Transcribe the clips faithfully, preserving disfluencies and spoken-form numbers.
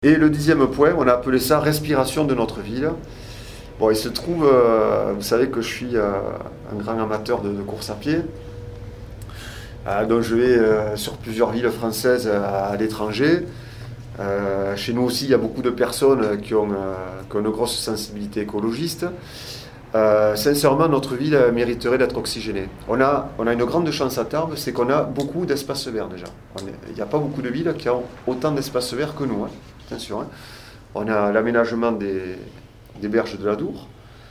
Et le dixième point, on a appelé ça respiration de notre ville. Bon, il se trouve, euh, vous savez que je suis euh, un grand amateur de, de course à pied. Euh, donc je vais euh, sur plusieurs villes françaises à, à l'étranger. Euh, chez nous aussi, il y a beaucoup de personnes qui ont, euh, qui ont une grosse sensibilité écologiste. Euh, sincèrement, notre ville mériterait d'être oxygénée. On a, on a une grande chance à Tarbes, c'est qu'on a beaucoup d'espaces verts déjà. On est, il n'y a pas beaucoup de villes qui ont autant d'espaces verts que nous. Hein. Attention, hein. On a l'aménagement des, des berges de l'Adour.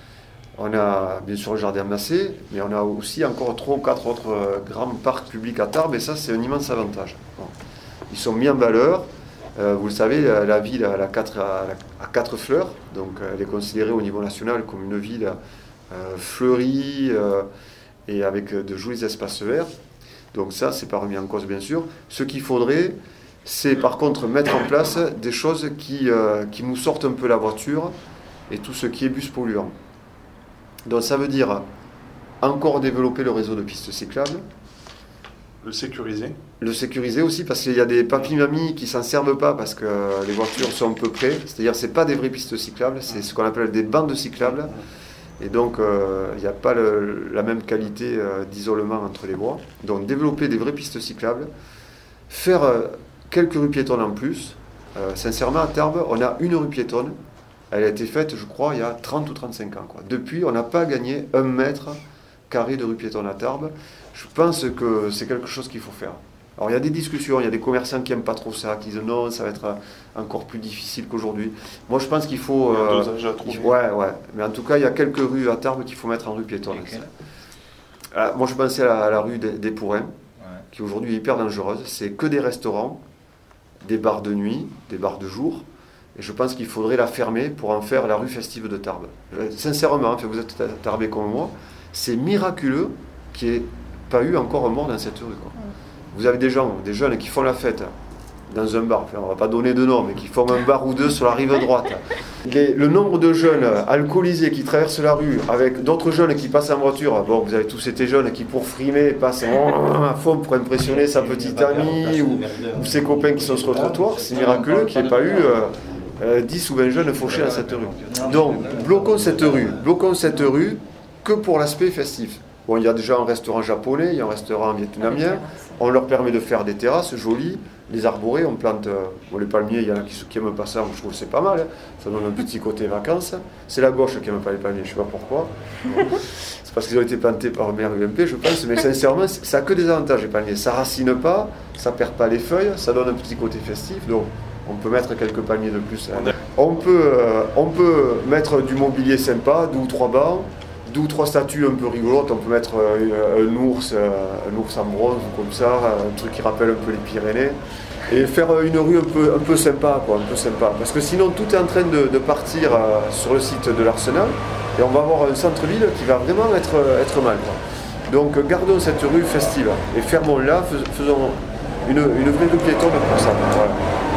On a bien sûr le jardin Massé, mais on a aussi encore trois ou quatre autres euh, grands parcs publics à Tarbes, et ça c'est un immense avantage. Bon. Ils sont mis en valeur. Euh, vous le savez, la, la ville a, la quatre, a, a quatre fleurs, donc elle est considérée au niveau national comme une ville euh, fleurie euh, et avec de jolis espaces verts. Donc ça, c'est pas remis en cause bien sûr. Ce qu'il faudrait, c'est par contre mettre en place des choses qui, euh, qui nous sortent un peu la voiture et tout ce qui est bus polluant. Donc ça veut dire encore développer le réseau de pistes cyclables. Le sécuriser. Le sécuriser aussi parce qu'il y a des papis-mamies qui s'en servent pas parce que les voitures sont un peu près. C'est-à-dire c'est pas des vraies pistes cyclables, c'est ce qu'on appelle des bandes cyclables. Et donc euh, il n'y a pas le, la même qualité euh, d'isolement entre les voies. Donc développer des vraies pistes cyclables, faire euh, quelques rues piétonnes en plus. Euh, sincèrement à Tarbes, on a une rue piétonne. Elle a été faite, je crois, il y a trente ou trente-cinq ans. Quoi. Depuis, on n'a pas gagné un mètre carré de rue piétonne à Tarbes. Je pense que c'est quelque chose qu'il faut faire. Alors il y a des discussions, il y a des commerçants qui n'aiment pas trop ça, qui disent non, ça va être encore plus difficile qu'aujourd'hui. Moi je pense qu'il faut... Il y a un euh, dosage à trouver. Ouais, ouais. Mais en tout cas, il y a quelques rues à Tarbes qu'il faut mettre en rue piétonne. Alors, moi je pensais à la, à la rue des, des Pourrains, ouais. Qui aujourd'hui est hyper dangereuse. C'est que des restaurants, des bars de nuit, des bars de jour. Et je pense qu'il faudrait la fermer pour en faire la rue festive de Tarbes. Sincèrement, vous êtes tarbais comme moi, c'est miraculeux qu'il n'y ait pas eu encore un mort dans cette rue. Quoi. Vous avez des gens, des jeunes qui font la fête dans un bar, enfin, on ne va pas donner de nom, mais qui font un bar ou deux sur la rive droite. Les, le nombre de jeunes alcoolisés qui traversent la rue avec d'autres jeunes qui passent en voiture, bon, vous avez tous été jeunes qui pour frimer passent à fond pour impressionner sa petite amie ou, ou ses copains qui sont sur le trottoir, c'est miraculeux qu'il n'y ait pas eu... Euh, Euh, dix ou vingt jeunes fauchés dans cette rue. Donc, bloquons cette rue. Bloquons cette rue que pour l'aspect festif. Bon, il y a déjà un restaurant japonais, il y a un restaurant vietnamien. On leur permet de faire des terrasses jolies, les arborées, on plante... Euh, bon, les palmiers, il y en a qui n'aiment pas ça, je trouve que c'est pas mal. Hein. Ça donne un petit côté vacances. C'est la gauche qui n'aime pas les palmiers, je ne sais pas pourquoi. C'est parce qu'ils ont été plantés par maire U M P, je pense. Mais sincèrement, ça n'a que des avantages, les palmiers. Ça ne racine pas, ça ne perd pas les feuilles, ça donne un petit côté festif. Donc, on peut mettre quelques palmiers de plus. Hein. On peut, euh, on peut mettre du mobilier sympa, deux ou trois bancs, deux ou trois statues un peu rigolotes. On peut mettre euh, un ours, euh, un ours en bronze ou comme ça, un truc qui rappelle un peu les Pyrénées. Et faire une rue un peu, un peu sympa, quoi, un peu sympa. Parce que sinon, tout est en train de, de partir euh, sur le site de l'Arsenal. Et on va avoir un centre-ville qui va vraiment être, être mal. Quoi. Donc gardons cette rue festive et fermons-la, faisons une, une vraie rue piétonne pour ça. Voilà.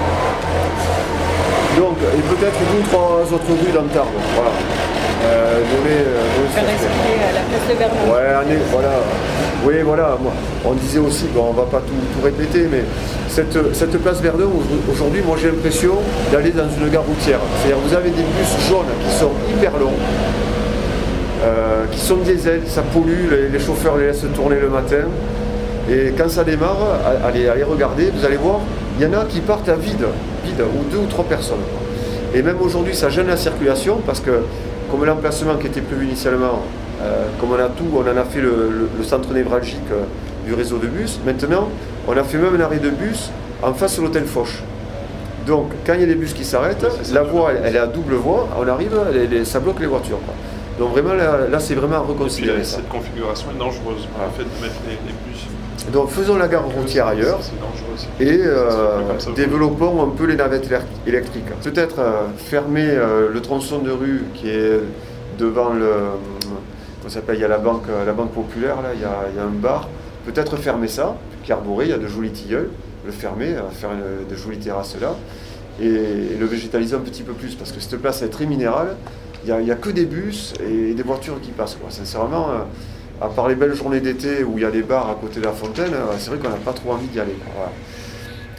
Donc, et peut-être deux ou trois autres rues dans Tarbes, voilà. Euh, donner, euh, faire respirer à la place de Verdun. Ouais, on est, voilà. Oui, voilà. Moi, on disait aussi, bon, on va pas tout, tout répéter, mais cette, cette place Verdun, aujourd'hui, moi j'ai l'impression d'aller dans une gare routière. C'est-à-dire, vous avez des bus jaunes qui sont hyper longs, euh, qui sont diesel, ça pollue, les, les chauffeurs les laissent tourner le matin. Et quand ça démarre, allez, allez regarder, vous allez voir, il y en a qui partent à vide, vide, ou deux ou trois personnes. Et même aujourd'hui, ça gêne la circulation parce que, comme l'emplacement qui était prévu initialement, euh, comme on a tout, on en a fait le, le, le centre névralgique euh, du réseau de bus. Maintenant, on a fait même un arrêt de bus en face de l'hôtel Foch. Donc, quand il y a des bus qui s'arrêtent, la voie, elle, elle est à double voie, on arrive, les, les, ça bloque les voitures. Quoi. Donc vraiment, là, là c'est vraiment à reconsidérer. Et puis, cette configuration est dangereuse, voilà. Le fait de mettre les, les bus... Donc faisons la gare routière ailleurs et euh, développons un peu les navettes électriques. Peut-être euh, fermer euh, le tronçon de rue qui est devant le... Comment ça s'appelle ? Il y a la banque, la banque populaire, là, il y a, il y a un bar. Peut-être fermer ça, puis arborer, il y a de jolis tilleuls, le fermer, faire une, de jolies terrasses là, et, et le végétaliser un petit peu plus, parce que cette place est très minérale, il n'y a, a que des bus et des voitures qui passent. Quoi. Sincèrement, euh, à part les belles journées d'été où il y a des bars à côté de la fontaine, c'est vrai qu'on n'a pas trop envie d'y aller. Voilà.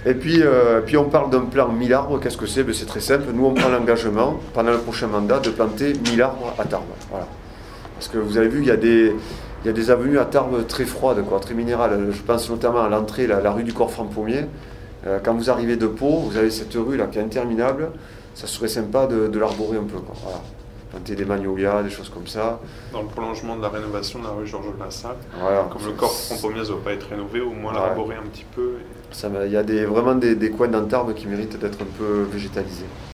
Et puis, euh, puis on parle d'un plan mille arbres, qu'est-ce que c'est? Ben, c'est très simple, nous on prend l'engagement, pendant le prochain mandat, de planter mille arbres à Tarbes. Voilà. Parce que vous avez vu, il y a des, il y a des avenues à Tarbes très froides, quoi, très minérales. Je pense notamment à l'entrée, la, la rue du Corps-Franc-Pommier. Euh, quand vous arrivez de Pau, vous avez cette rue là qui est interminable, ça serait sympa de, de l'arborer un peu. Quoi. Voilà. Planter des magnolias, des choses comme ça. Dans le prolongement de la rénovation de la rue Georges Lassalle, voilà. Comme le Corps-Franc-Pommier ne va pas être rénové, au moins ouais. l'arborer un petit peu. Et... Il y a des, vraiment des, des coins dans Tarbes qui méritent d'être un peu végétalisés.